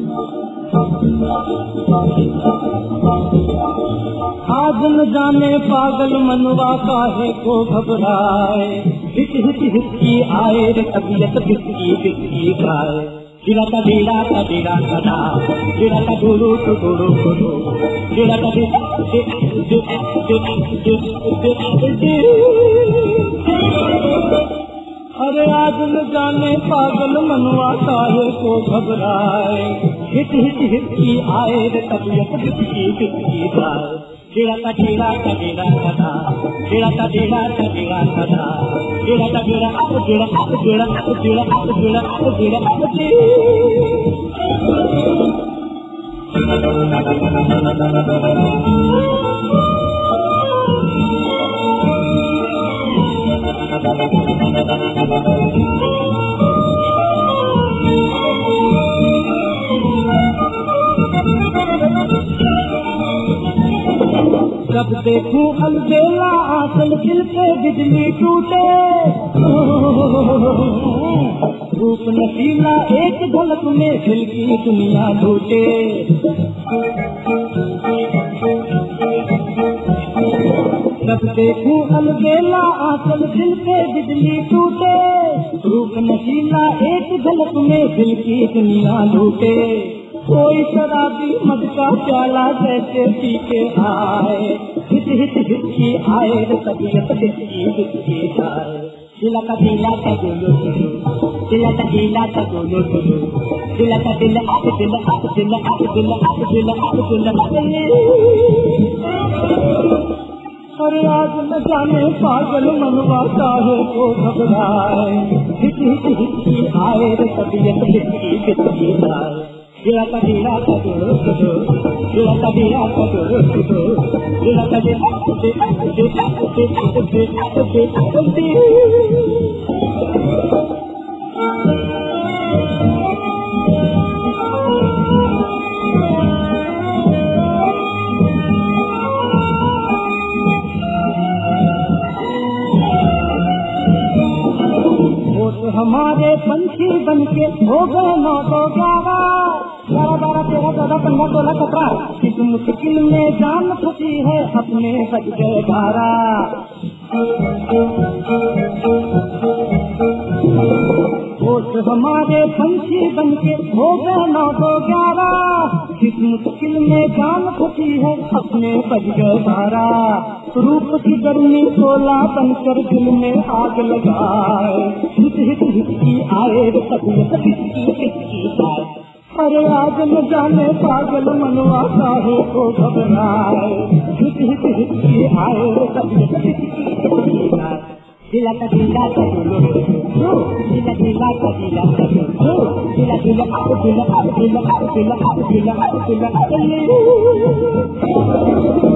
आज न जाने पागल मनवा काहे को घबराए, हिच हिच हिचकी आए रे तबीयत बिस्की बिस्की खाए। गिरा का गिरा का गिरा का गिरा का गुरु तो गुरु गुरु गिरा का अरे आज न जाने पागल मनवा काहे को घबराए, हिच हिच हिचकी आए रे तबीयत बिस्की बिस्की खाए। गिरा का गिरा का गिरा का गिरा का गिरा का गिरा का गिरा का गिरा गिरा गिरा गिरा गिरा गिरा जब देखूं अलबेला आंचल दिल पे बिजली टूटे, रूप नशीला एक झलक में दिल की दुनिया लूटे। जब देखूं अलबेला आंचल दिल पे बिजली टूटे, रूप नशीला एक झलक में दिल की दुनिया लूटे। कोई शराबी मद का प्याला जैसे पी के आए, हिच हिच हिचकी आए रे तबीयत बिस्की बिस्की खाए। दिला का दिला का गुलू गुलू दिला का दिला का गुलू गुलू दिला का दिल दिल दिल दिल दिल दिल। अरे आज न जाने पागल मनवा काहे को घबराए, हिच हिच हिचकी आए रे तबीयत बिस्की बिस्की खाए। गिरा का गिरा का गुरु गुरु गिरा का गिरा का गुरु गुरु गिरा का गिरा हमारे पंछी बनके हो गए 9 2 11 12 13 14 15 16 17। किस मुश्किल में जान फंसी है अपने बज गए 12। होश हमारे पंछी बनके हो गए 9 2 11। किस मुश्किल में जान फंसी है अपने बज गए 12। रूप की गर्मी शोला बनकर दिल में आग लगाए, हिच हिच हिचकी आए रे तबीयत बिस्की बिस्की खाए। अरे आज न जाने पागल मनवा काहे को घबराए, हिच हिच हिचकी आए रे तबीयत बिस्की बिस्की खाए। दिला का दिला का गुलू गुलू दिला दिला का दिला का गुलू दिला दिला दिला दिला दिला दिला दिला।